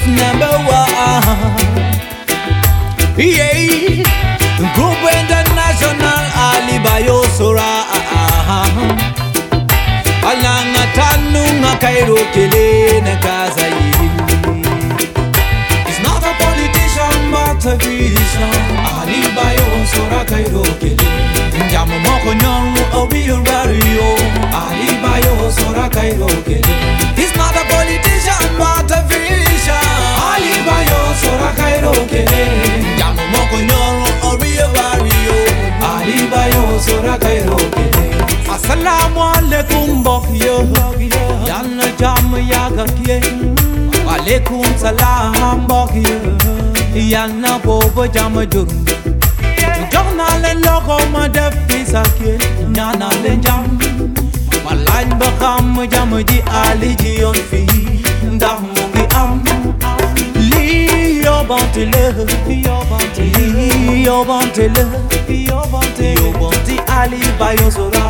#1. Yeah, Group International Ali Bayo Sora. Alanga tanunga Cairo kele na kaza yi. He's not a politician but a vision. Ali Bayo Sora Cairo kele. Jamu moko nyoru obi urario. Ali Bayo Sora Cairo kele. He's not a politician but a vision. Ali Bayo Sora Cairo kele. Jamu moko nyoru obi urario. Ali Bayo Sora Cairo kele. Assalamu alaikum bokyo. Yalna jam yaga kye. Alaikum salam bokyo. Yalna bobo jam jur. Jona le logo ma def pisa kye. Nyana le jam. Malaj bakam jam ji ali ji on fi. Ndah mungi am. Li yo banti le. Yo banti. Yo banti le. Yo banti. Yo banti Ali Bayo Sora.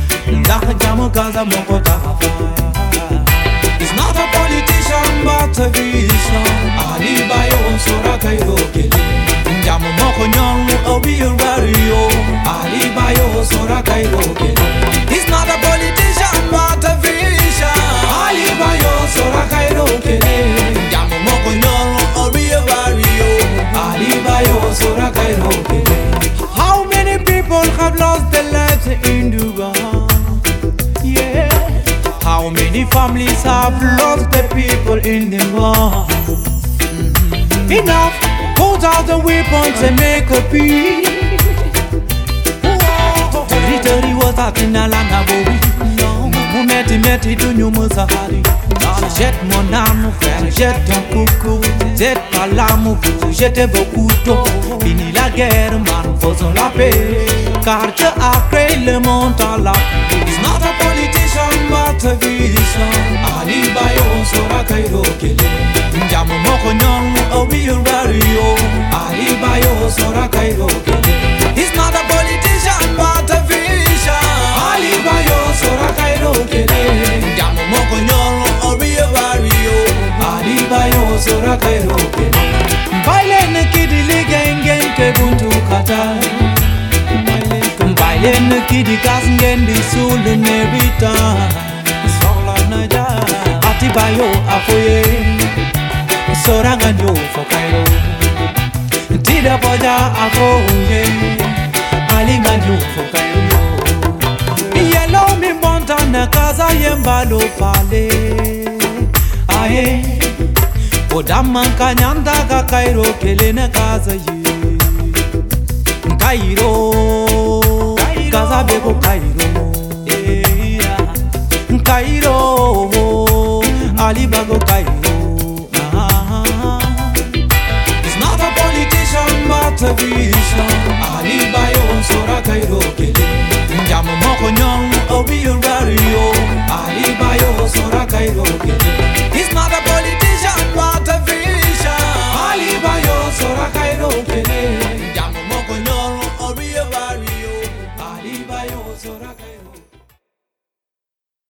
He's not a politician but a vision. Ali Bayo Sora Cairo kele. Jamu moko nyoru obi urario. Ali Bayo Sora Cairo kele. He's not a politician but a vision. Ali Bayo Sora Cairo kele. Jamu moko nyoru obi urario. Ali Bayo Sora Cairo kele. How many people have lost their lives in Dubai? How many families have lost their people in the war? Enough, put out the weapons and make a peace. Territory was at in Alanabowi. Meti dunyu musahari. Jet monamu, jet ton coucou, jet palamu, jet bokuto. Fini la guerre, man, faisons la paix. Car Dieu a créé le monde à la paix. He's not a politician but a vision. Ali Bayo Sora Cairo kele. Jamu moko nyoru obi urario. Ali Bayo Sora Cairo kele. He's not a politician but a vision. Ali Bayo Sora Cairo kele. Jamu moko nyoru obi urario. Ali Bayo Sora Cairo kele. Baile ne kidili gengen ke buntu kata. Baile ne kidi kasngendi sulu nebita. Sola naja ati Bayo afoye. Sora ganyo for Cairo. Tida poja afoye. Ali ganyo for Cairo. Yellow mi montana kaza yembalo pale. Aye. Odama kanyanda ka Cairo kele na kaza ye. Cairo, kaza beko Cairo. Cairo, Ali Bago Cairo. He's not a politician but a vision.